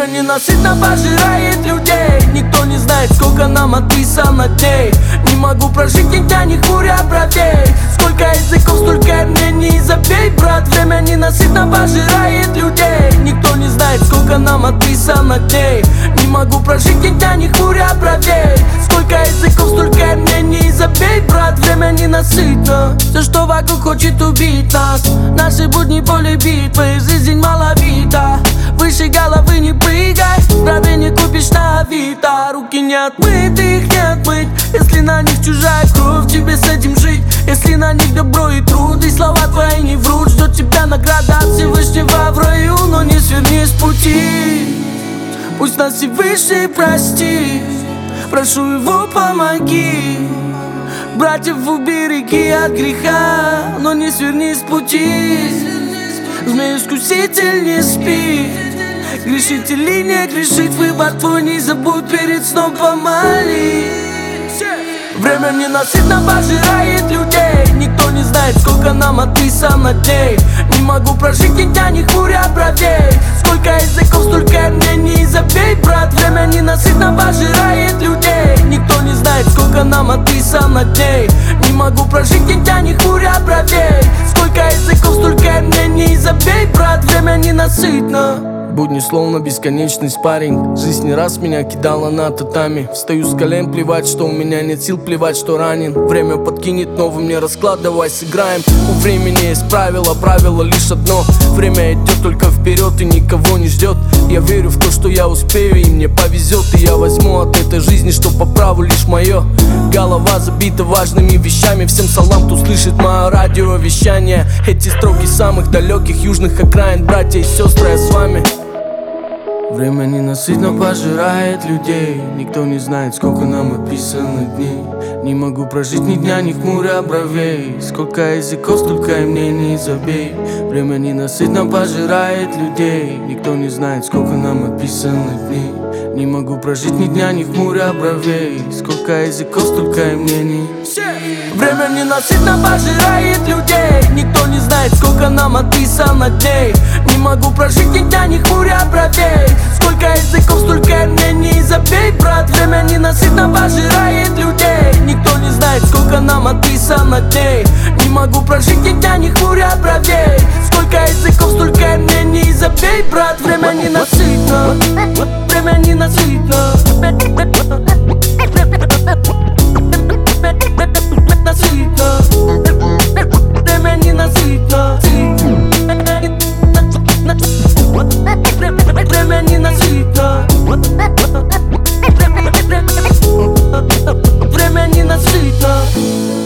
Время ненасытно пожирает людей. Никто не знает, сколько нам отписано дней. Не могу прожить ни дня, ни хмуря бровей. Сколько языков, столько мнений, забей, брат. Время ненасытно пожирает людей. Никто не знает, сколько нам отписано дней. Не могу прожить ни дня, ни хмуря бровей. Сколько языков, столько мнений, забей, брат. Время ненасытно. Все, что вокруг, хочет убить нас. Наши будни поле битвы, жизнь маловита. Выше головы не прыгай, здравия не купишь на авито. Руки не отмыты, их не отмыть. Если на них чужая кровь, тебе с этим жить. Если на них добро и труд, и слова твои не врут. Ждет тебя награда от Всевышнего в раю. Но не сверни с пути, пусть нас Всевышний простит. Прошу его, помоги. Братьев убереги от греха, но не сверни с пути. Змей-искуситель не спит, грешит или не грешит, выбор твой, не забудь перед сном помолись. Время ненасытно пожирает людей. Никто не знает, сколько нам отписано дней. Не могу прожить ни дня, ни хмуря бровей. Сколько языков, столько мнений, забей, брат. Время ненасытно пожирает людей. Никто не знает, сколько нам отписано дней. Не могу прожить ни дня, ни хмуря бровей. Сколько языков, столько мнений, забей, брат. Время ненасытно. Будни словно бесконечный спарринг. Жизнь не раз меня кидала на татами. Встаю с колен, плевать, что у меня нет сил, плевать, что ранен. Время подкинет новый мне расклад, давай сыграем. У времени есть правило лишь одно. Время идет только вперед и никого не ждет. Я верю в то, что я успею и мне повезет. И я возьму от этой жизни, что по праву лишь мое. Голова забита важными вещами. Всем салам, кто слышит мое радиовещание. Эти строки самых далеких южных окраин. Братья и сестры, я с вами. Время ненасытно пожирает людей. Никто не знает, сколько нам отписано дней. Не могу прожить ни дня, ни хмуря бровей. Сколько языков, столько и мнений, забей. Время ненасытно пожирает людей. Никто не знает, сколько нам отписано дней. Не могу прожить ни дня, ни хмуря бровей. Сколько языков, столько и мнений. Время ненасытно пожирает людей. Никто не знает, сколько нам отписано дней. Не могу прожить ни дня, ни хмуря бровей. Сколько языков, столько мнений, забей, брат. Время ненасытно пожирает людей. Никто не знает, сколько нам отписано дней. Не могу прожить ни дня, ни хмуря бровей. Сколько языков, столько мнений, забей, брат. Время ненасытно. Время ненасытно. Время ненасытно. Время ненасытно. Время ненасытно.